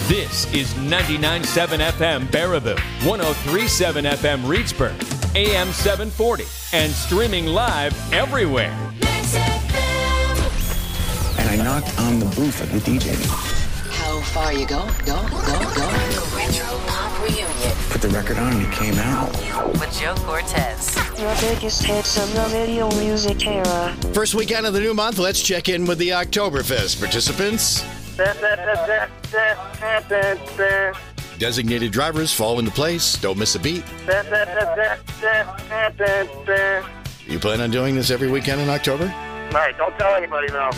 This is 99.7 FM Baraboo, 103.7 FM Reedsburg, AM 740, and streaming live everywhere. And I knocked on the booth of the DJ. How far you go? Go. The Retro Pop Reunion. Put the record on and it came out. With Joe Cortez. The biggest hits of the video music era. First weekend of the new month, let's check in with the Oktoberfest participants. Designated drivers fall into place. Don't miss a beat. You plan on doing this every weekend in October? All right, don't tell anybody now.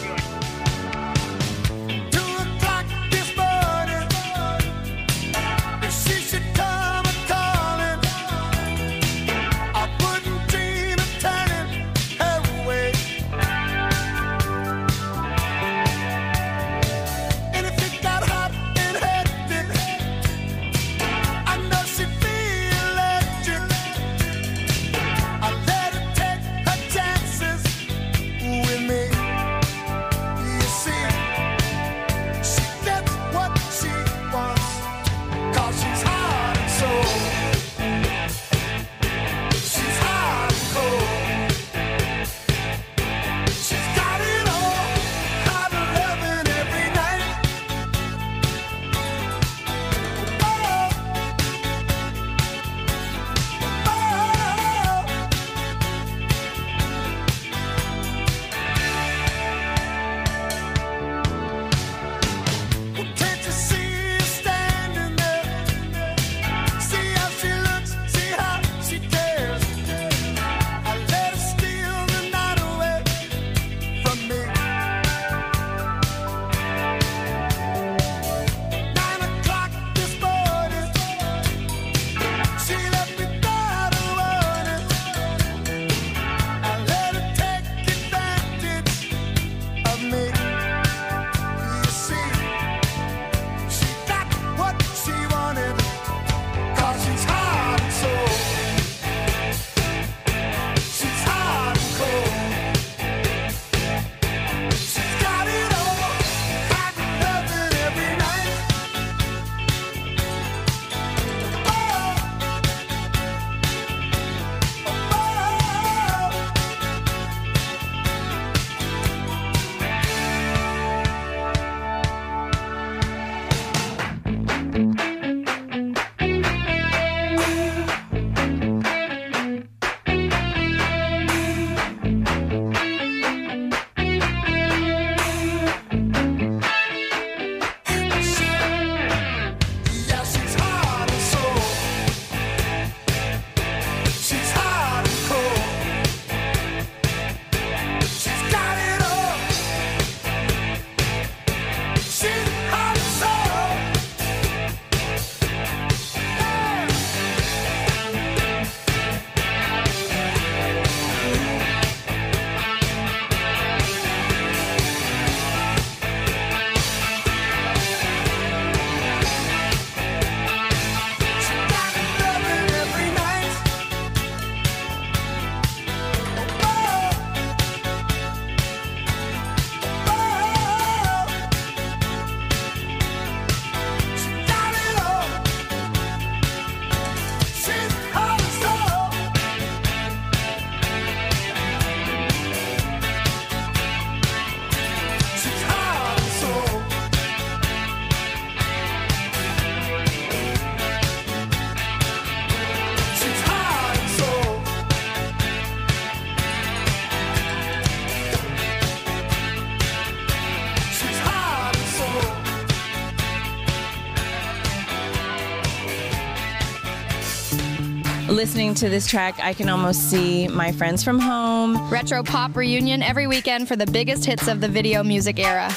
Listening to this track, I can almost see my friends from home. Retro Pop Reunion every weekend for the biggest hits of the video music era.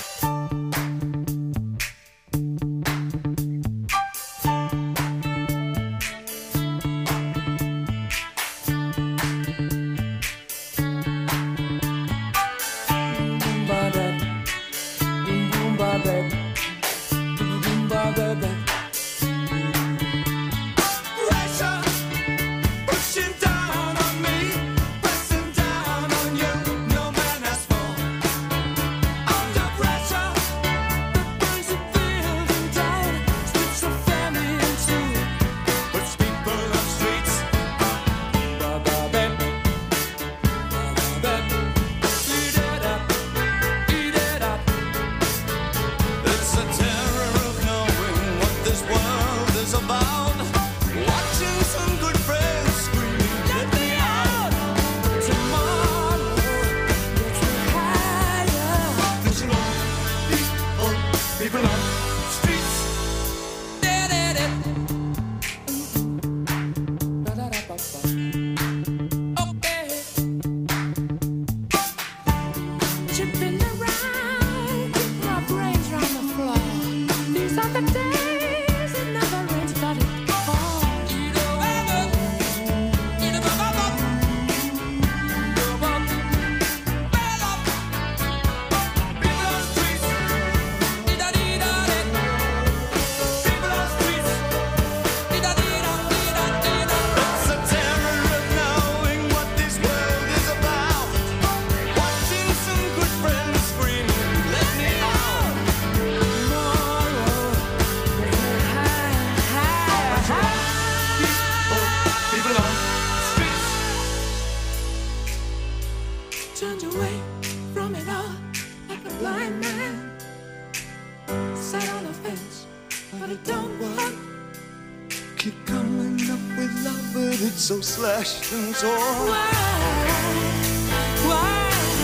People on streets. Okay. Chipping around, keep my brains round the floor. These are the days it never rains, but it falls. Turned away from it all like a blind man. Sat on a fence, but it don't work. Keep coming up with love, but it's so slashed and torn. Why?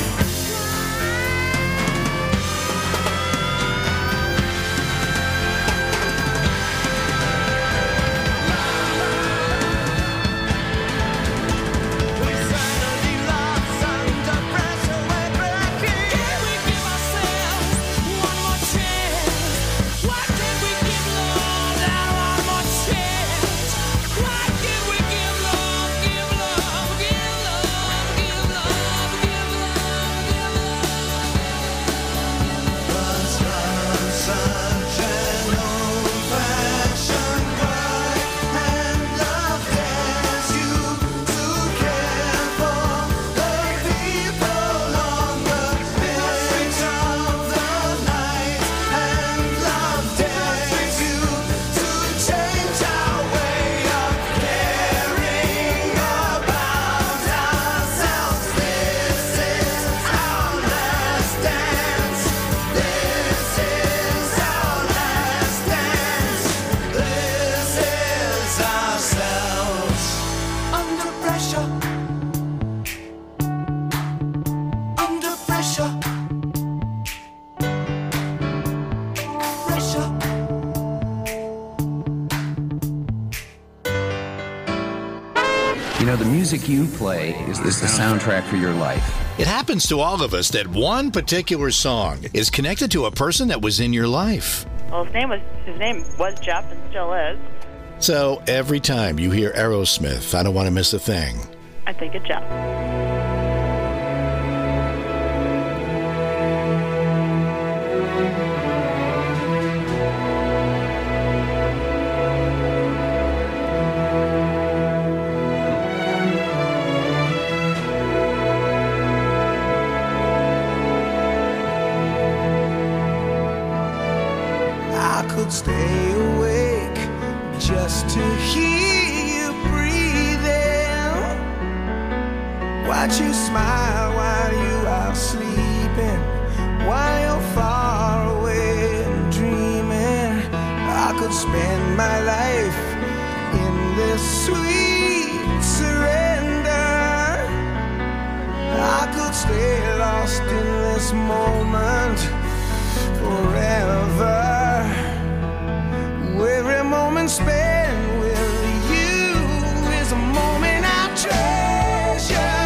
You know, the music you play is the soundtrack for your life. It happens to all of us that one particular song is connected to a person that was in your life. Well, his name was Jeff and still is. So every time you hear Aerosmith, I Don't Want to Miss a Thing, I think of Jeff. Stay awake just to hear you breathing. Watch you smile while you are sleeping, while you're far away and dreaming. I could spend my life in this sweet surrender. I could stay lost in this moment forever. Every moment spent with you is a moment I treasure.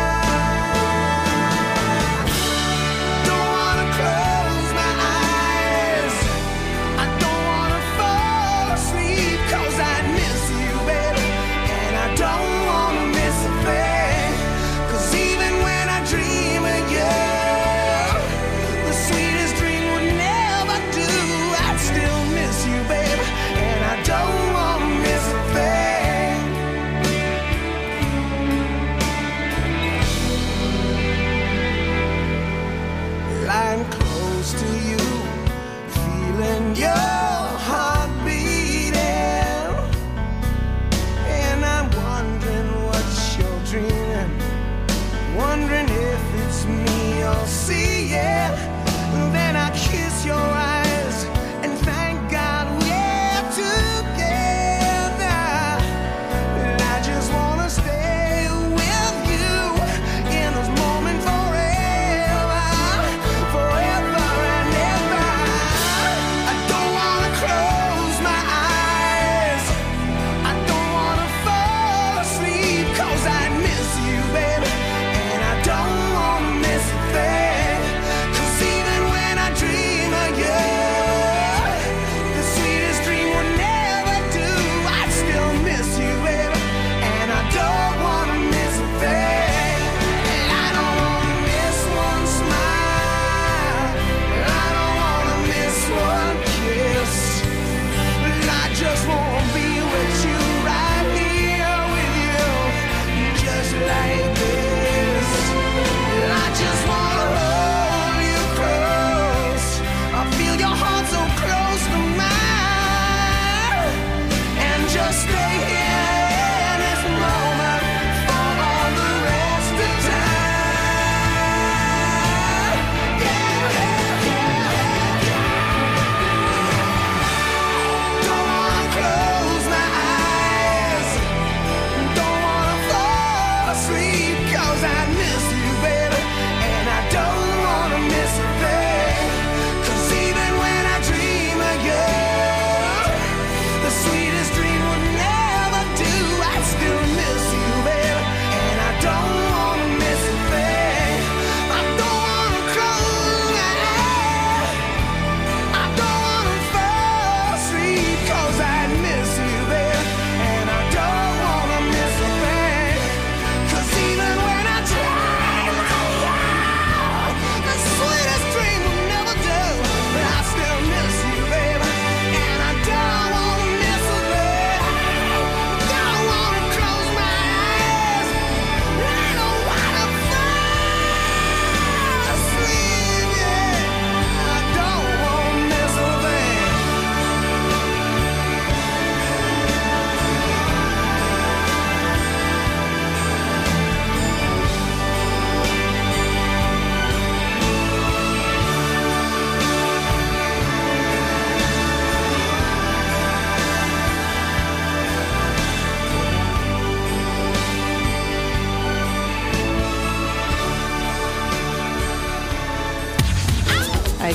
Don't wanna close my eyes, I don't wanna fall asleep, 'cause I miss you, baby, and I don't wanna miss a thing. 'Cause even when I dream of you, the sweet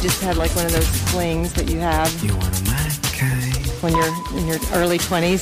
just had like one of those flings that you have when you're in your early 20s.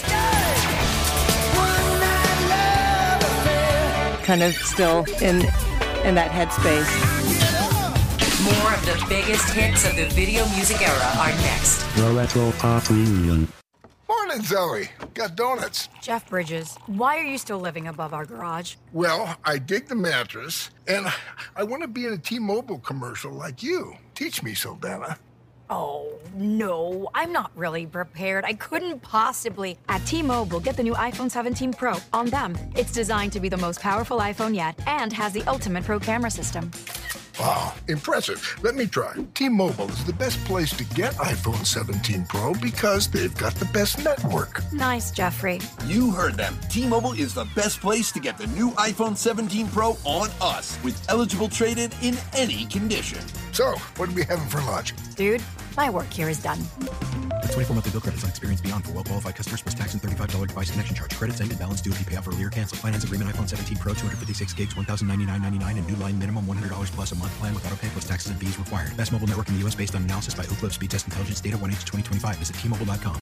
Kind of still in that headspace. More of the biggest hits of the video music era are next. The Retro Pop Reunion. Morning, Zoe. Got donuts. Jeff Bridges, why are you still living above our garage? Well, I dig the mattress, and I want to be in a T-Mobile commercial like you. Teach me, Saldana. Oh, no, I'm not really prepared. I couldn't possibly. At T-Mobile, get the new iPhone 17 Pro on them. It's designed to be the most powerful iPhone yet and has the ultimate pro camera system. Wow, impressive. Let me try. T-Mobile is the best place to get iPhone 17 Pro because they've got the best network. Nice, Jeffrey. You heard them. T-Mobile is the best place to get the new iPhone 17 Pro on us with eligible trade-in in any condition. So, what are we having for lunch? Dude, my work here is done. 24 monthly bill credits on Experience Beyond for well-qualified customers plus tax and $35 device connection charge. Credits end and balance due if you pay off early or cancel. Finance agreement iPhone 17 Pro, 256 gigs, $1,099.99 and new line minimum $100 plus a month plan with auto pay plus taxes and fees required. Best mobile network in the U.S. based on analysis by Ookla Speed Test Intelligence data 1H2025. Visit T-Mobile.com.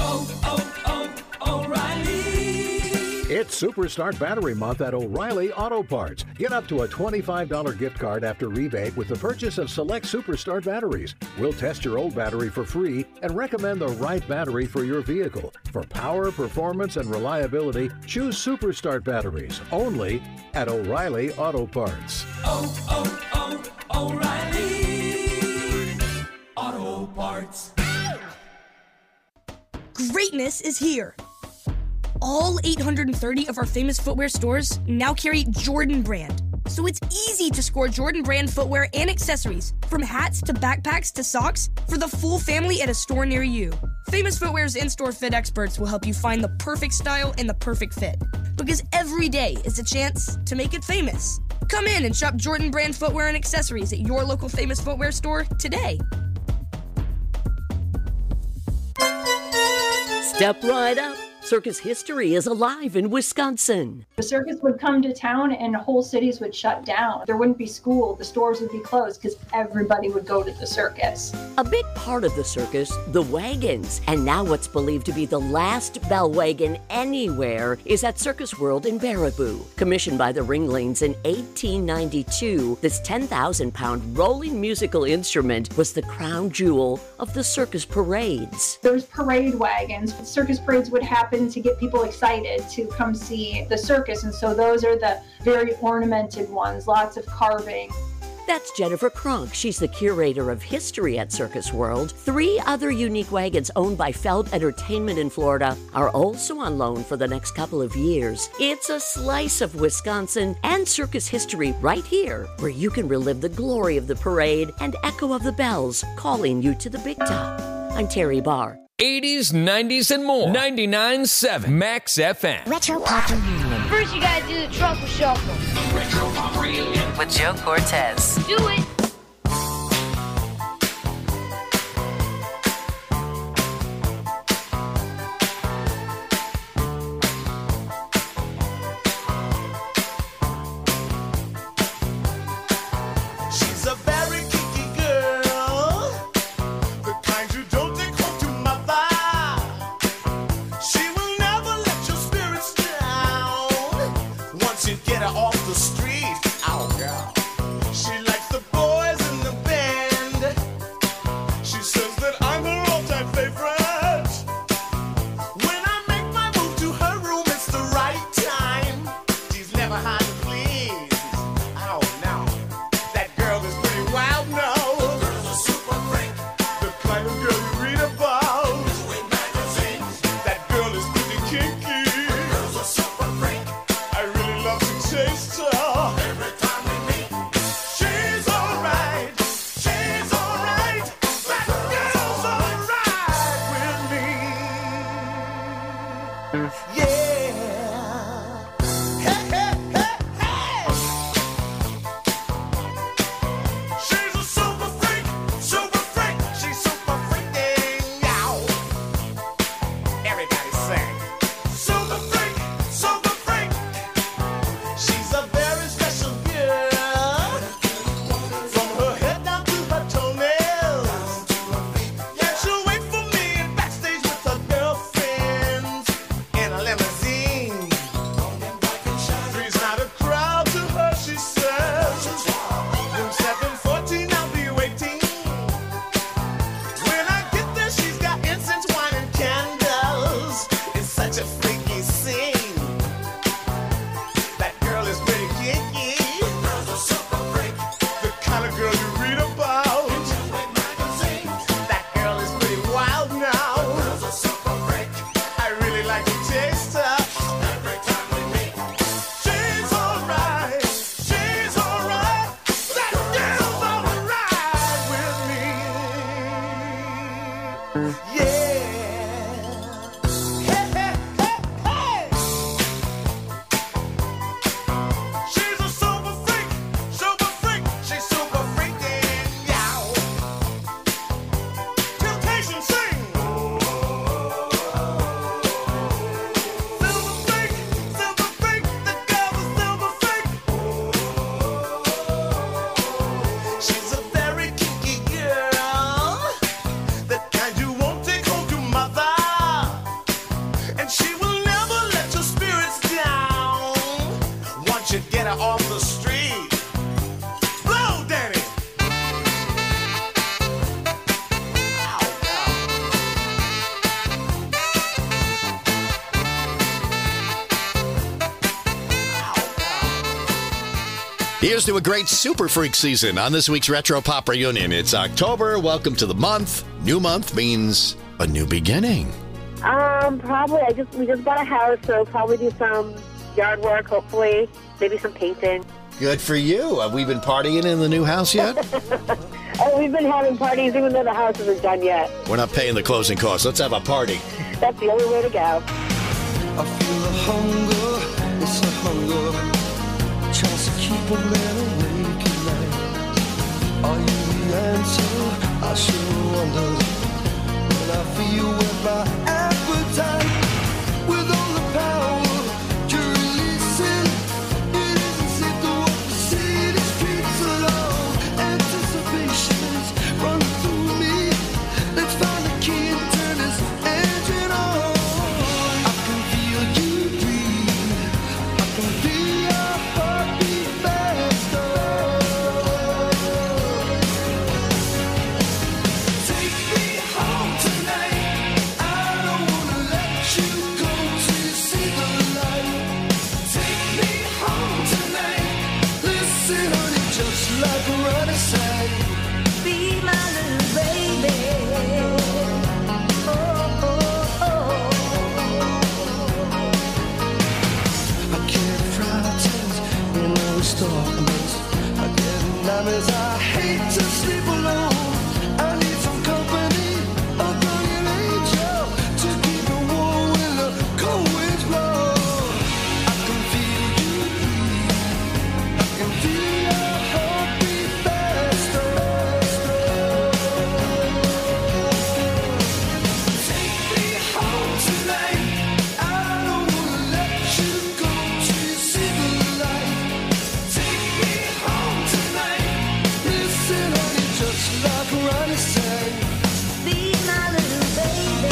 O'Reilly. It's Superstart Battery Month at O'Reilly Auto Parts. Get up to a $25 gift card after rebate with the purchase of select Superstart batteries. We'll test your old battery for free and recommend the right battery for your vehicle. For power, performance, and reliability, choose Superstart batteries only at O'Reilly Auto Parts. O'Reilly Auto Parts. Greatness is here. All 830 of our famous footwear stores now carry Jordan Brand. So it's easy to score Jordan Brand footwear and accessories, from hats to backpacks to socks, for the full family at a store near you. Famous Footwear's in-store fit experts will help you find the perfect style and the perfect fit. Because every day is a chance to make it famous. Come in and shop Jordan Brand footwear and accessories at your local Famous Footwear store today. Step right up. Circus history is alive in Wisconsin. The circus would come to town and whole cities would shut down. There wouldn't be school, the stores would be closed because everybody would go to the circus. A big part of the circus, the wagons. And now what's believed to be the last bell wagon anywhere is at Circus World in Baraboo. Commissioned by the Ringlings in 1892, this 10,000-pound rolling musical instrument was the crown jewel of the circus parades. There's parade wagons. Circus parades would happen to get people excited to come see the circus, and so those are the very ornamented ones, lots of carving. That's Jennifer Kronk. She's the curator of history at Circus World. 3 other unique wagons owned by Feld Entertainment in Florida are also on loan for the next couple of years. It's a slice of Wisconsin and circus history right here, where you can relive the glory of the parade and echo of the bells calling you to the big top. I'm Terry Barr. 80s, 90s, and more. 99.7 Max FM. Retro Pop Reunion. First, you gotta do the truffle shuffle. Retro Pop Reunion with Joe Cortez. Do it. Off the street, oh girl, she likes the boy. Here's to a great Super Freak season on this week's Retro Pop Reunion. It's October. Welcome to the month. New month means a new beginning. Probably. We just bought a house, so probably do some yard work, hopefully. Maybe some painting. Good for you. Have we been partying in the new house yet? Oh, we've been having parties even though the house isn't done yet. We're not paying the closing costs. Let's have a party. That's the only way to go. I feel the hunger, it's a hunger, tries to keep a man awake at night. Are you the answer? I sure wonder. When I feel with my appetite, with all the power you're releasing, it isn't safe to walk the city streets alone. Anticipation's running through me. Let's find the key and turn this engine on. I can feel you breathe. I can feel your heartbeat faster. Take me home tonight. I don't wanna let you go till you see the light. Take me home tonight. Listen, honey, just like a running sign. Be my little baby. I get frightens in those darkness. I get nightmares. I hate to sleep alone. I need some company, a guardian angel to keep me warm when the cold winds blow. I can feel you breathe. I can feel your heartbeat faster. Take me home tonight. I don't wanna let you go till you see the light. Take me home tonight. Listen, honey, just like Ronnie sang. Be my little baby.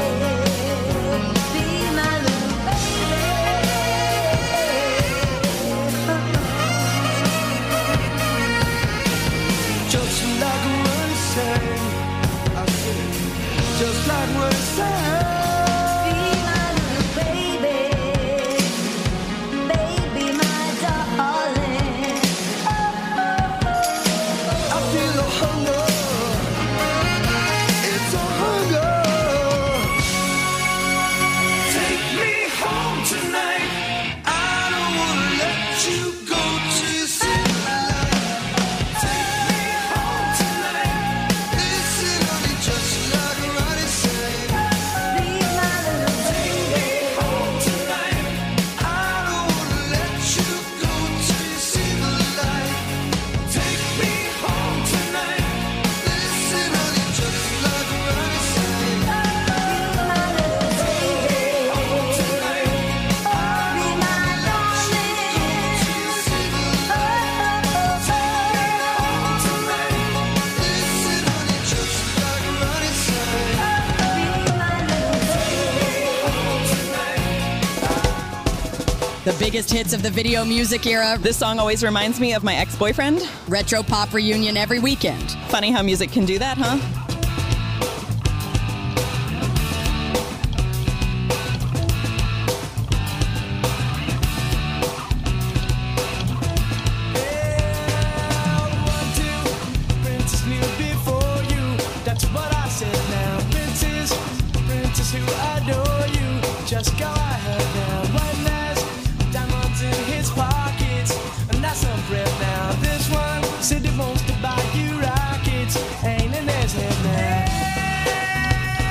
Be my little baby. Just like Ronnie sang. I said, just like Ronnie sang. Be my little baby. Baby, my darling. I feel the hunger. It's a hunger. Take me home tonight. I don't wanna let you go till you see the light. Take me home tonight. Listen, honey, just like Ronnie sang. Be my little baby. Take me home tonight. I don't wanna let you go till you see the light. Take me home tonight. Listen, honey, just like Ronnie sang. Be my little baby. Home tonight. Be my darling. Till you see the light. Take me home tonight. Listen, honey, just like Ronnie sang. Be my little baby. Home tonight. The biggest hits of the video music era. This song always reminds me of my ex-boyfriend. Retro Pop Reunion every weekend. Funny how music can do that, huh? Princess knew before you. That's what I said now. Princess who adore you. Just go ahead now. One last diamonds in his pockets, and that's some breath now. This one said he wants to buy you rockets. Ain't in his head now.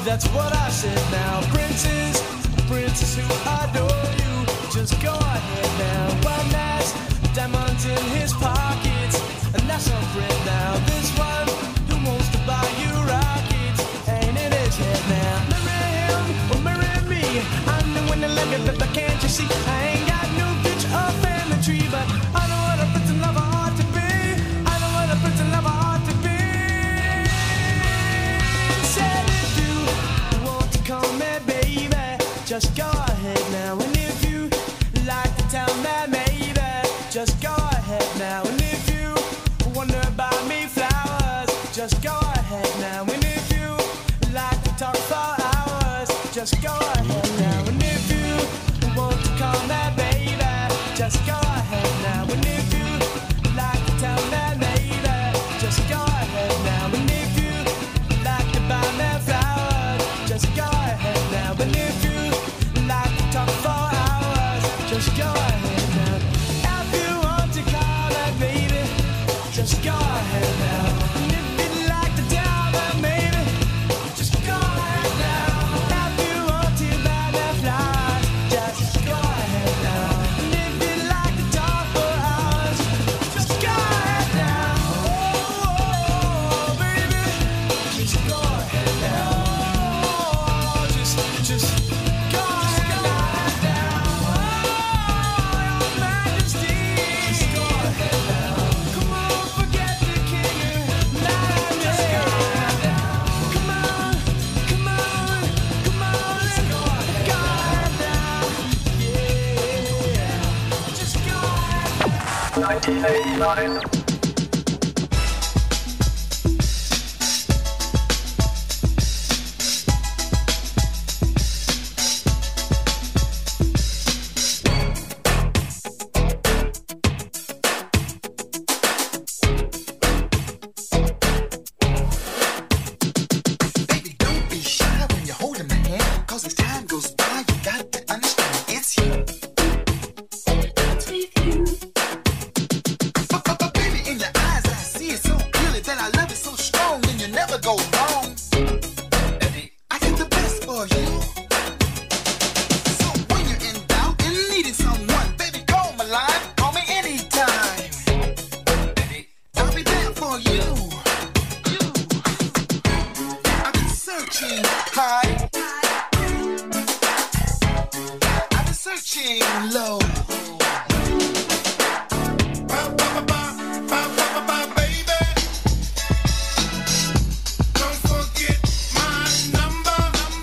That's what I said now. Princess, princess who adore you. Just go ahead now. One has diamonds in his pockets, and that's a friend now. This one who wants to buy you rockets ain't in his head now. Marry him or marry me. I'm the one that love you, but can't you see? I ain't got no picture or family tree, but I know what a prince and lover ought to be. I know what a prince and lover ought to be. Said if you want to call me baby, just go ahead now. And if you like to tell me maybe, just go ahead now. And if you wonder about me flowers, just go ahead now. And if you like to talk for hours, just go ahead now. And if you want to call me baby, just go ahead now. And if you like to tell me maybe, just go ahead now. And if you like to buy me flowers, just go ahead now. And if you like to talk for hours, just go ahead now. If you want to call me baby, just go ahead now. And if you'd like to tell me maybe, just go ahead now. If you want to buy me flowers, just go ahead now. And if you'd like to talk for hours, just go ahead now. Oh, baby, just go ahead now. Just go ahead now. Oh, your majesty, just go ahead now. Come on, forget the king. Just go ahead now. Come on, come on, come on, let's go ahead now. Yeah, just go ahead. 1989. Baby, don't be shy when you're holding my hand. Cause as time goes by, you got to understand it's you. It's with you. But baby, in your eyes, I see it so clearly that I love it so strong, and you never go wrong. Baby, I get the best for you. So when you're in doubt and needing someone, baby, call my line, call me anytime. Baby, I'll be there for you. I've been searching high. I've been searching low. Baby, don't forget my number.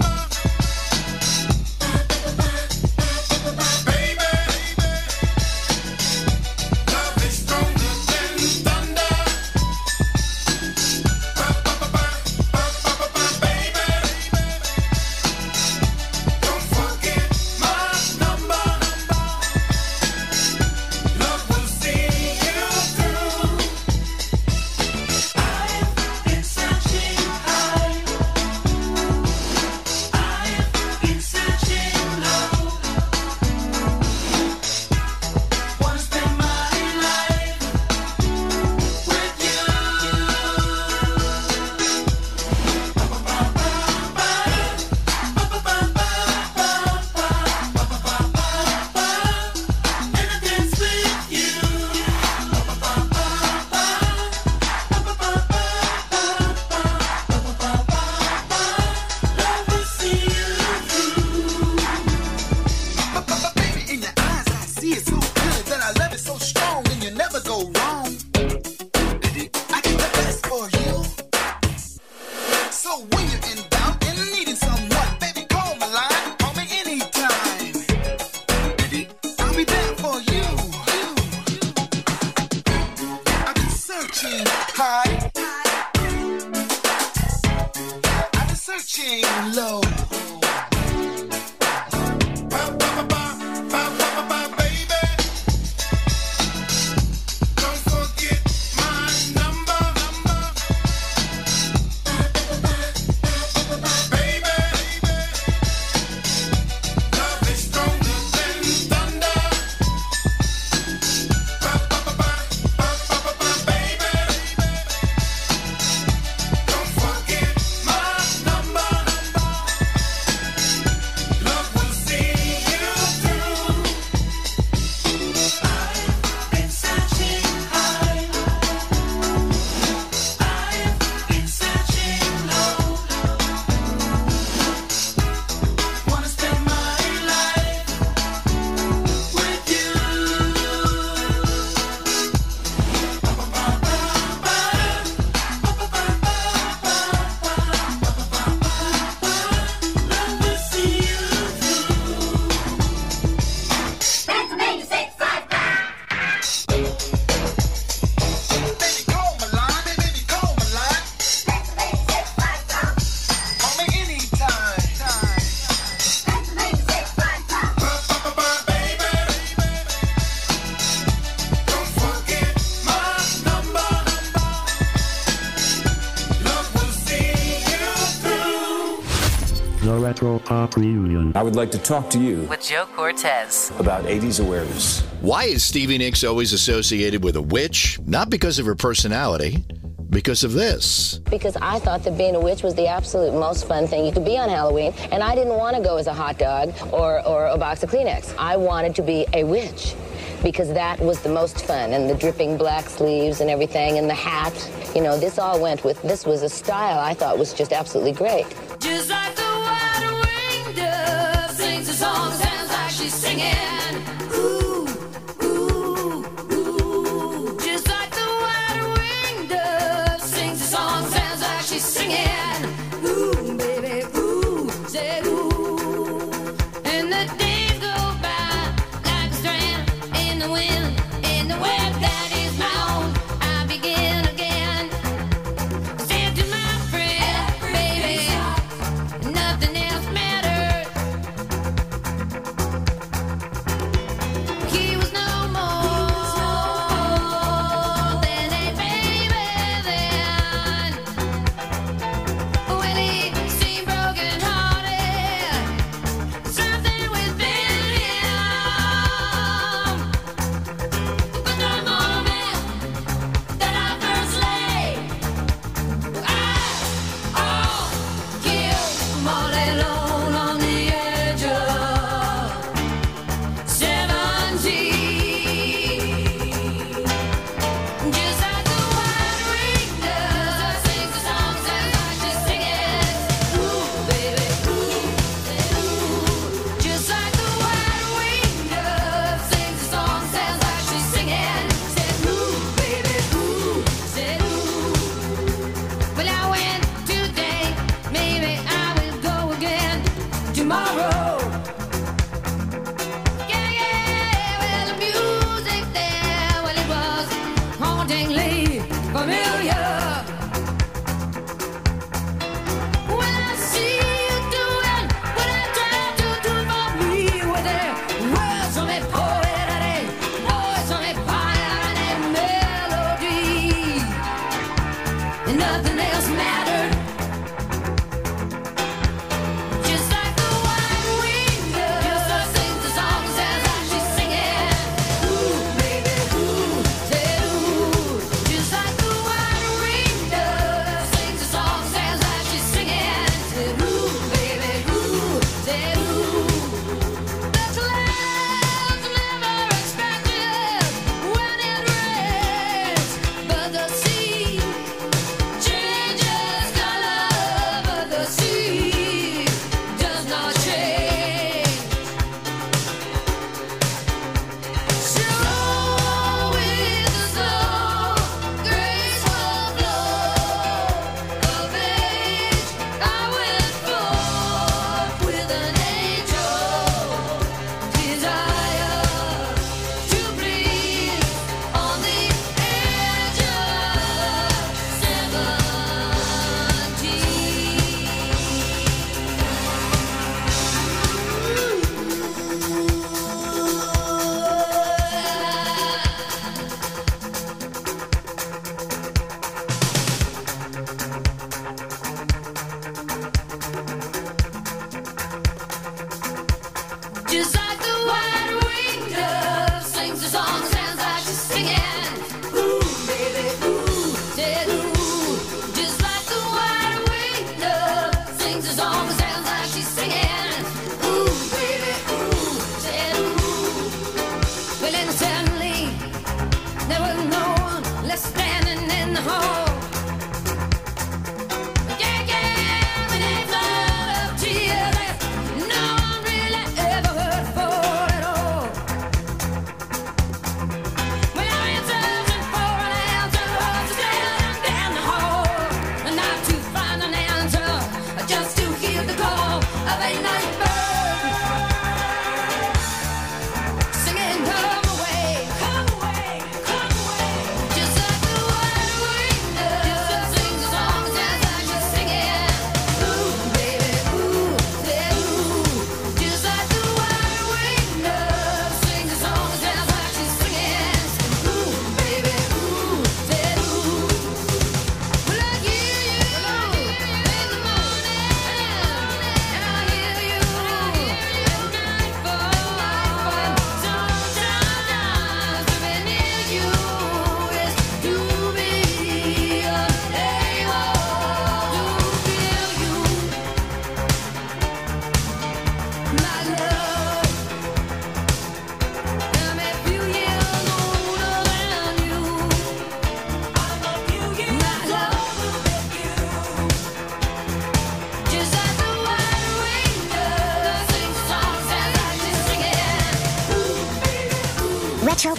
Baby, love is stronger than thunder. Baby, don't forget my number. Love will see you through. I've been searching high. I've been searching low. Wanna spend my life with you. Anything's with you. Love will see you through. But baby, in your eyes, I see it so clearly that I love it so strong, and you never go wrong. Baby, I get the best for you. So when you're in doubt and needing someone, baby, call my line, call me anytime. Baby, I'll be there for you. I've been searching high. I've been searching low. Baby, don't forget my number. Baby, love is stronger than thunder. Baby, don't forget my number. The Retro Pop Reunion. I would like to talk to you With Joe Cortez. about 80s awareness. Why is Stevie Nicks always associated with a witch? Not because of her personality, because of this. Because I thought that being a witch was the absolute most fun thing you could be on Halloween, and I didn't want to go as a hot dog or a box of Kleenex. I wanted to be a witch because that was the most fun, and the dripping black sleeves and everything, and the hat. You know, this all went with, this was a style I thought was just absolutely great. Just like the white-winged dove sings a song, sounds like she's singing. Ooh, ooh, ooh. Just like the white-winged dove sings a song, sounds like she's singing. Ooh, baby, ooh, say ooh. And the days go by like a strand in the wind, in the web that is my own. I begin again. Said to my friend, baby, nothing else matters. He was no more than a baby then.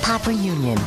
Pop Reunion.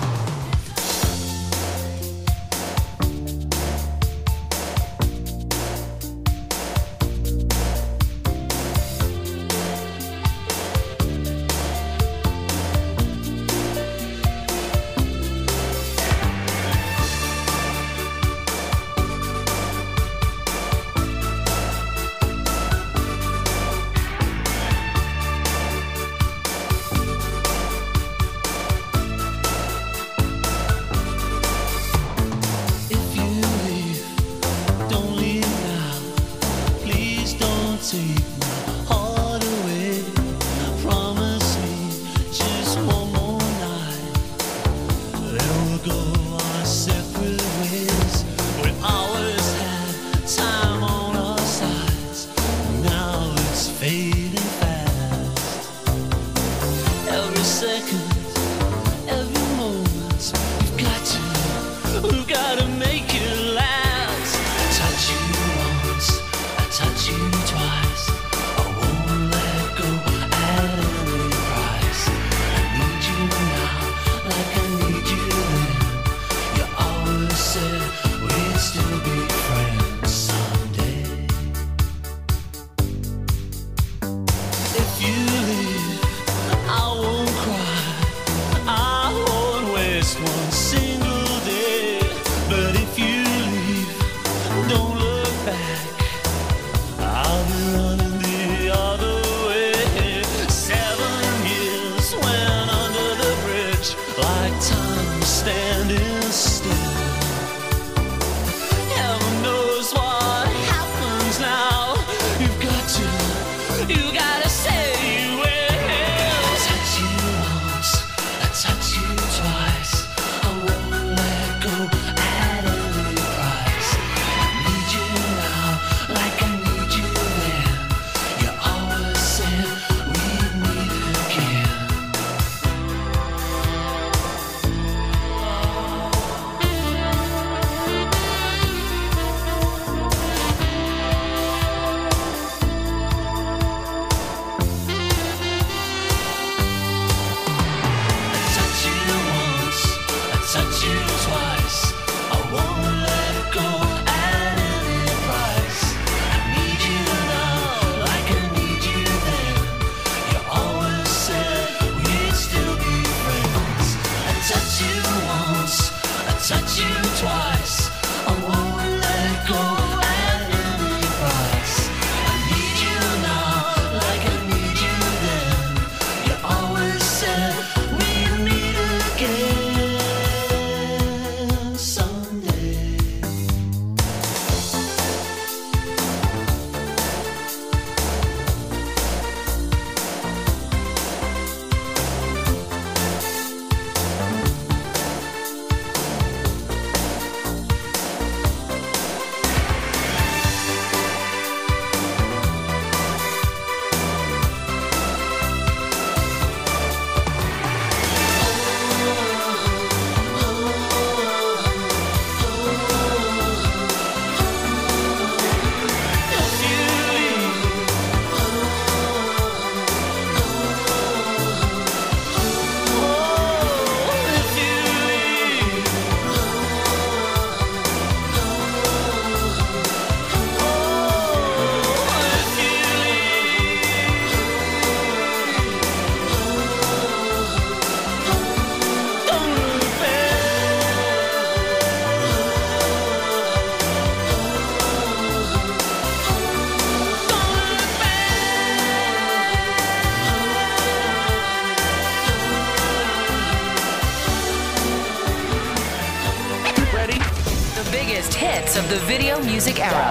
Of the video music era.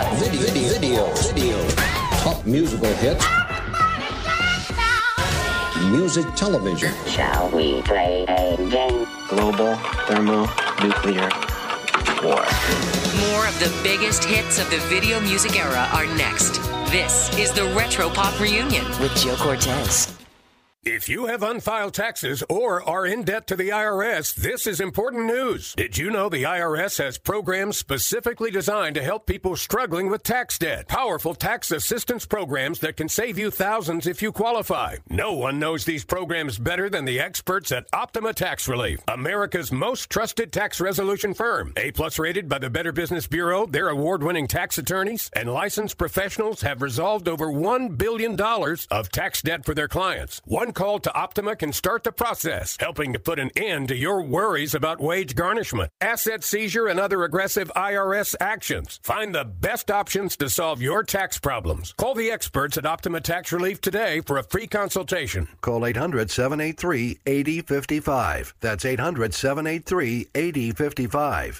Video. Top musical hits. Music television. Shall we play a game? Global thermonuclear war. More of the biggest hits of the video music era are next. This is the Retro Pop Reunion with Joe Cortez. If you have unfiled taxes or are in debt to the IRS, this is important news. Did you know the IRS has programs specifically designed to help people struggling with tax debt? Powerful tax assistance programs that can save you thousands if you qualify. No one knows these programs better than the experts at Optima Tax Relief, America's most trusted tax resolution firm. A-plus rated by the Better Business Bureau, their award-winning tax attorneys and licensed professionals have resolved over $1 billion of tax debt for their clients. One call to Optima can start the process, helping to put an end to your worries about wage garnishment, asset seizure, and other aggressive IRS actions. Find the best options to solve your tax problems. Call the experts at Optima Tax Relief today for a free consultation. Call 800-783-8055. That's 800-783-8055.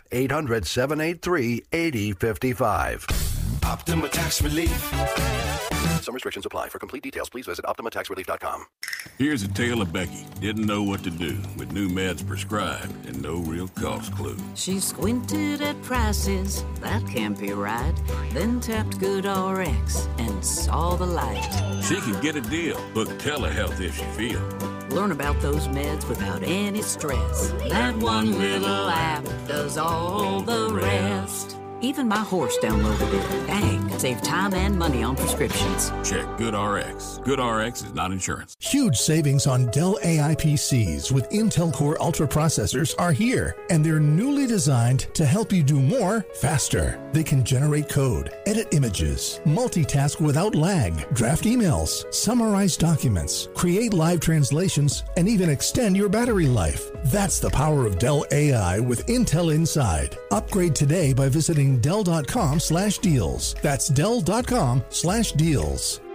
800-783-8055. Optima Tax Relief. Some restrictions apply. For complete details, please visit OptimaTaxRelief.com. Here's a tale of Becky. Didn't know what to do with new meds prescribed and no real cost clue. She squinted at prices, that can't be right. Then tapped GoodRx and saw the light. She can get a deal. Book telehealth if she feels. Learn about those meds without any stress. That one little app does all the rest. Even my horse downloaded it. Dang, save time and money on prescriptions. Check GoodRx. GoodRx is not insurance. Huge savings on Dell AI PCs with Intel Core Ultra processors are here, and they're newly designed to help you do more faster. They can generate code, edit images, multitask without lag, draft emails, summarize documents, create live translations, and even extend your battery life. That's the power of Dell AI with Intel Inside. Upgrade today by visiting Dell.com/deals. That's Dell.com/deals.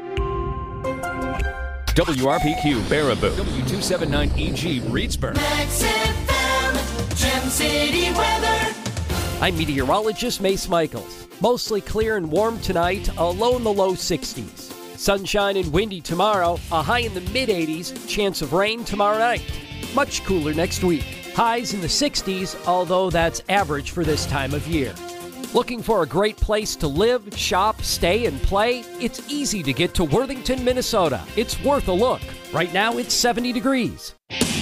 WRPQ Baraboo, W279EG Reedsburg. Max FM, Gem City weather. I'm meteorologist Mace Michaels. Mostly clear and warm tonight, a low in the low 60s. Sunshine and windy tomorrow, a high in the mid-80s, chance of rain tomorrow night. Much cooler next week. Highs in the 60s, although that's average for this time of year. Looking for a great place to live, shop, stay, and play? It's easy to get to Worthington, Minnesota. It's worth a look. Right now, it's 70 degrees.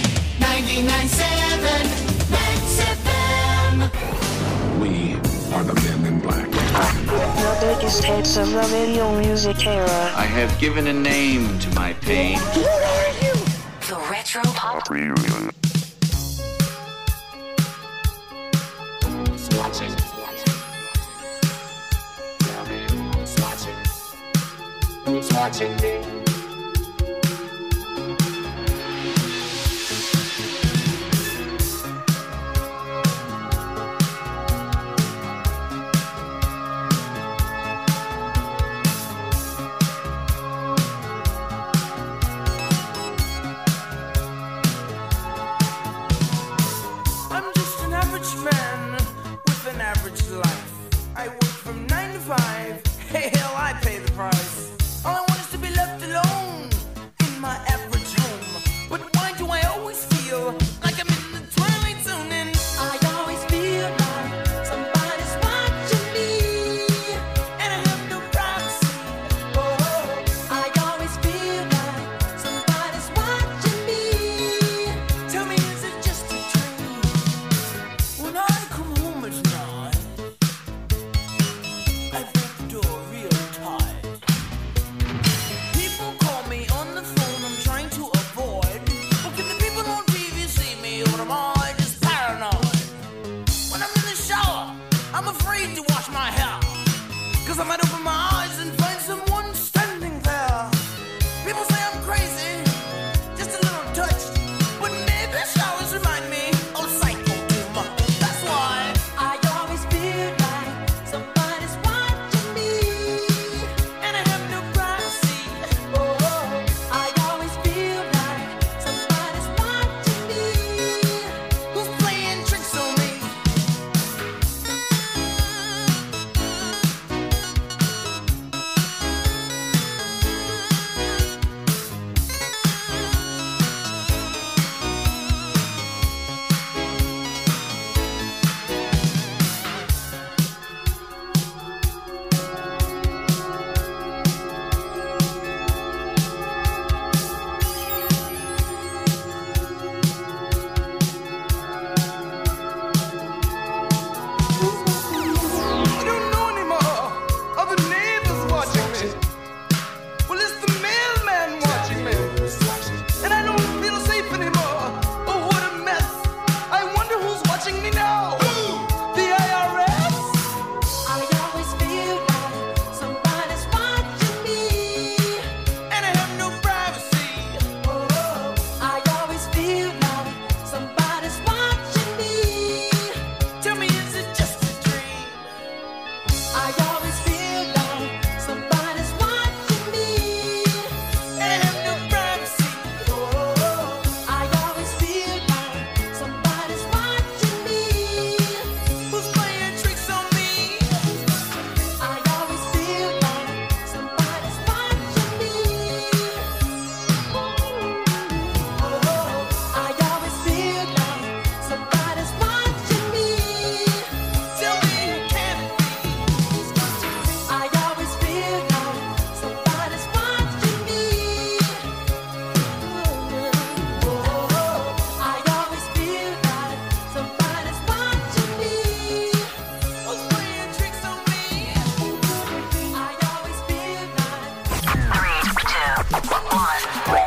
99.7 Max FM. We are the Men in Black. The biggest hits of the video music era. I have given a name to my pain. Who are you? The Retro Pop Reunion. Watching. Who's watching me? I'm just an average man with an average life. I work from 9 to 5. Hey, hell, I pay the price. All I want is to be left alone in my average home. But why do I always feel like I'm in the twilight zone? And I always feel like somebody's watching me, and I have no privacy. Oh, I always feel like somebody's watching me. Tell me, is it just a dream? When I come home at night, I break the door real tight.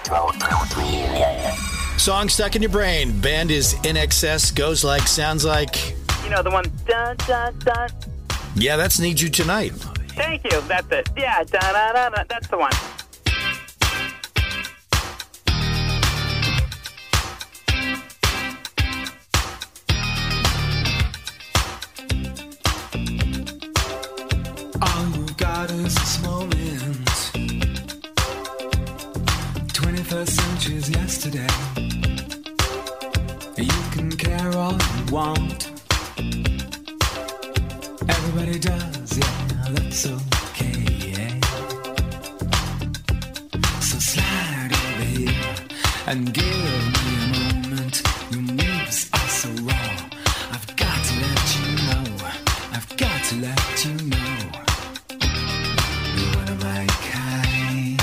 Song stuck in your brain. Band is In Excess. Goes like, sounds like. You know, the one, dun, dun, dun. Yeah, that's Need You Tonight. Thank you. That's it. Yeah, dun, dun, dun, dun. That's the one. All you got is this moment. 21st century's yesterday. You can care all you want. Everybody does, yeah, that's okay, yeah. So slide over here and give me a moment. Your moves are so raw. I've got to let you know. I've got to let you know. You're one of my kind.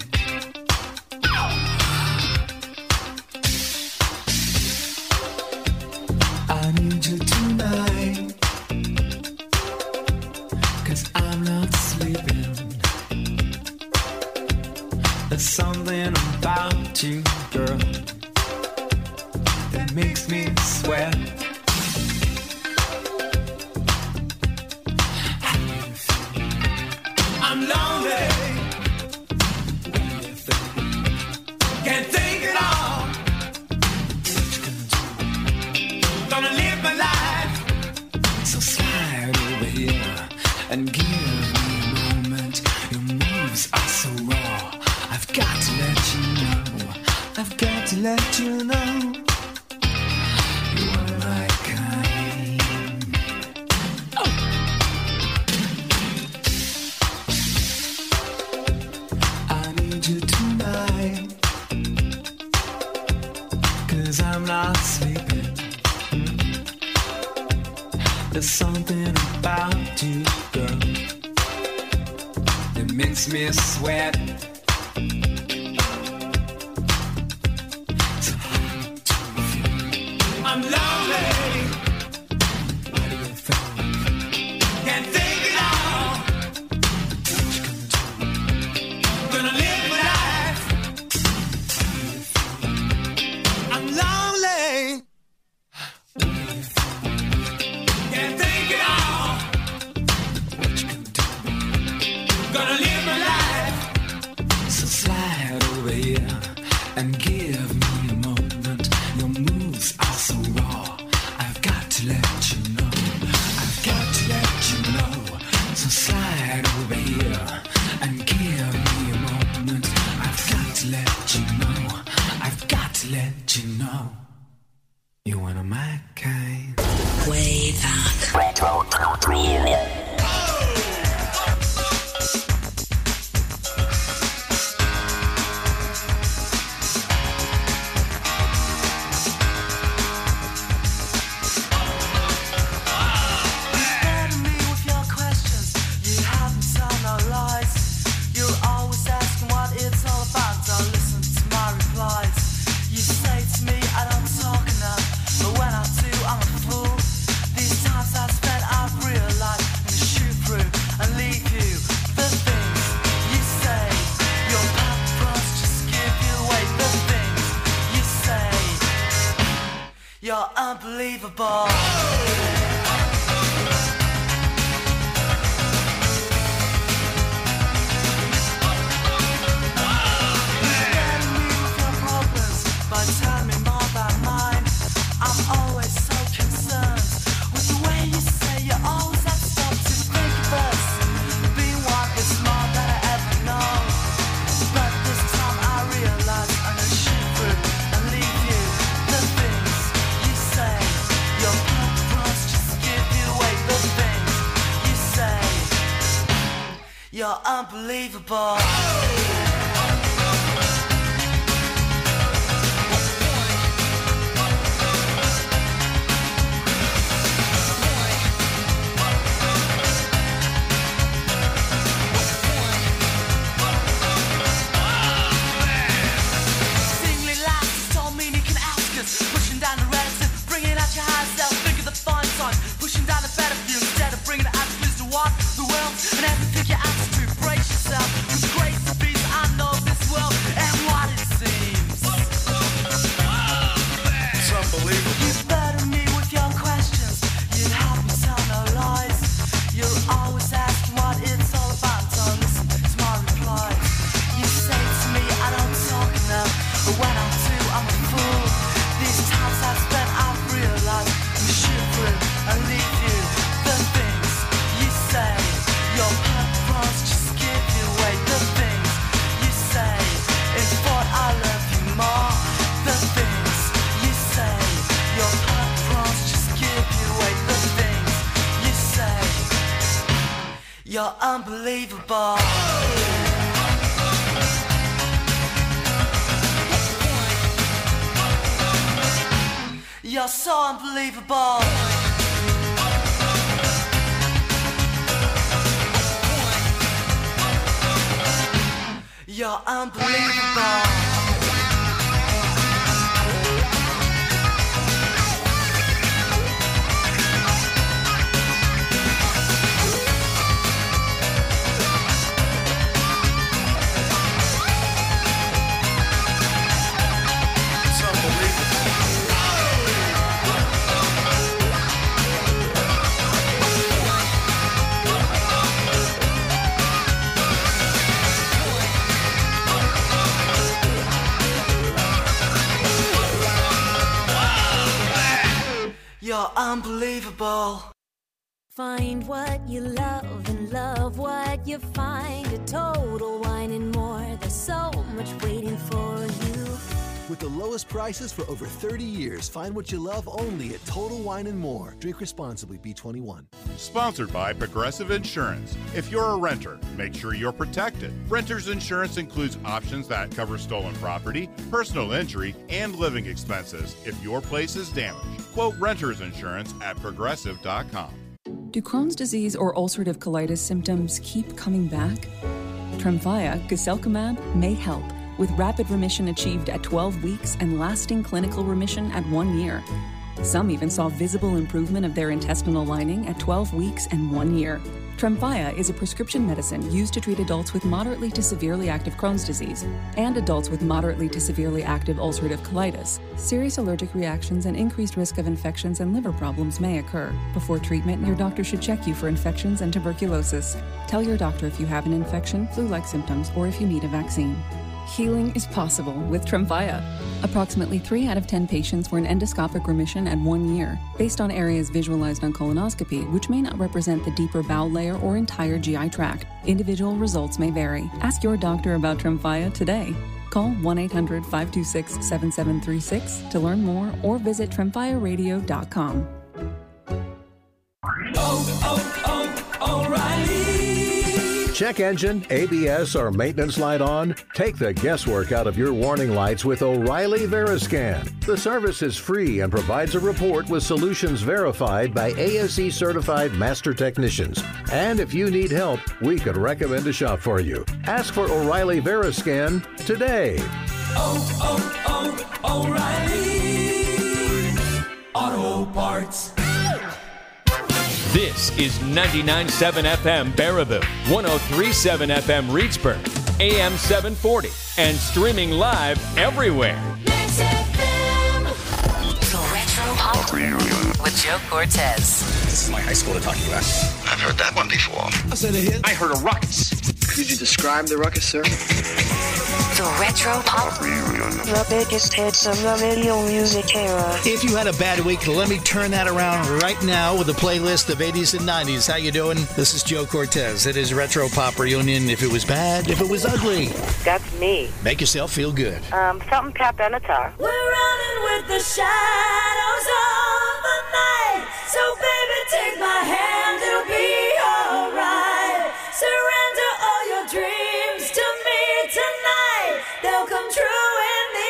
I need you tonight, 'cause I'm not sleeping. There's something about you, girl, that makes me sweat. I'm lonely. Can't think it all. Gonna live my life. So slide over here and give me a moment. Your moves are so raw. I've got to let you know. I've got to let you know. You are my kind. Oh. I need you tonight, 'cause I'm not sleeping. There's something about you, girl, that makes me sweat. So hard to feel. I'm lonely. What do you think? Can't think it all. What you gonna do? Gonna live my life. I'm lonely. Can't think it all. What you gonna do? Gonna live my life. So slide over here and give me a moment. Your moves are so raw. I've got to let you know. I've got to let you know. So slide over here and give me a moment. I've got to let you know. I've got to let you know. You're one of my kind. Wave up. Retro Pop Reunion. You're unbelievable. You're unbelievable. Singly laughs, don't mean you can ask us. Pushing down the relative, bringing out your high self. Think of the fine sign, pushing down the better view instead of bringing the attitudes to what the world and every pick your attitude. Brace yourself with grace and peace. You're unbelievable. You're so unbelievable. You're unbelievable. You're unbelievable. Find what you love and love what you find. A Total Wine and More. There's so much waiting for you. With the lowest prices for over 30 years, find what you love only at Total Wine and More. Drink responsibly, B21. Sponsored by Progressive Insurance. If you're a renter, make sure you're protected. Renter's insurance includes options that cover stolen property, personal injury, and living expenses if your place is damaged. Quote renter's insurance at progressive.com. Do Crohn's disease or ulcerative colitis symptoms keep coming back? Tremfya, guselkumab, may help, with rapid remission achieved at 12 weeks and lasting clinical remission at 1 year. Some even saw visible improvement of their intestinal lining at 12 weeks and 1 year. Tremfya is a prescription medicine used to treat adults with moderately to severely active Crohn's disease and adults with moderately to severely active ulcerative colitis. Serious allergic reactions and increased risk of infections and liver problems may occur. Before treatment, your doctor should check you for infections and tuberculosis. Tell your doctor if you have an infection, flu-like symptoms, or if you need a vaccine. Healing is possible with Tremfya. Approximately 3 out of 10 patients were in endoscopic remission at 1 year, based on areas visualized on colonoscopy, which may not represent the deeper bowel layer or entire GI tract. Individual results may vary. Ask your doctor about Tremfya today. Call 1-800-526-7736 to learn more or visit TremfyaRadio.com. O'Reilly. Check engine, ABS, or maintenance light on? Take the guesswork out of your warning lights with O'Reilly Veriscan. The service is free and provides a report with solutions verified by ASE certified master technicians. And if you need help, we could recommend a shop for you. Ask for O'Reilly Veriscan today. O'Reilly Auto Parts. This is 99.7 FM Baraboo, 103.7 FM Reedsburg, AM 740, and streaming live everywhere. The Retro Pop with Joe Cortez. This is my high school they're talking about. I've heard that one before. I said a hit. I heard a ruckus. Could you describe the ruckus, sir? The Retro Pop. The biggest hits of the video music era. If you had a bad week, let me turn that around right now with a playlist of 80s and 90s. How you doing? This is Joe Cortez. It is Retro Pop Reunion. If it was bad, if it was ugly. That's me. Make yourself feel good. Something Pat Benatar. We're running with the shadows of the night. So baby, take my hand, it'll be alright. Surrender all your dreams to me tonight. They'll come true in the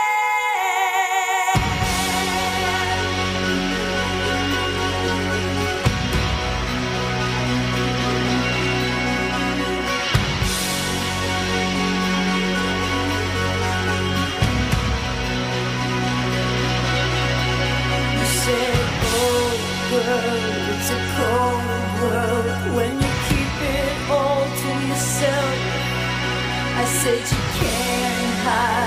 You said, oh girl, it's a cold world when you keep it all to yourself. I said you can't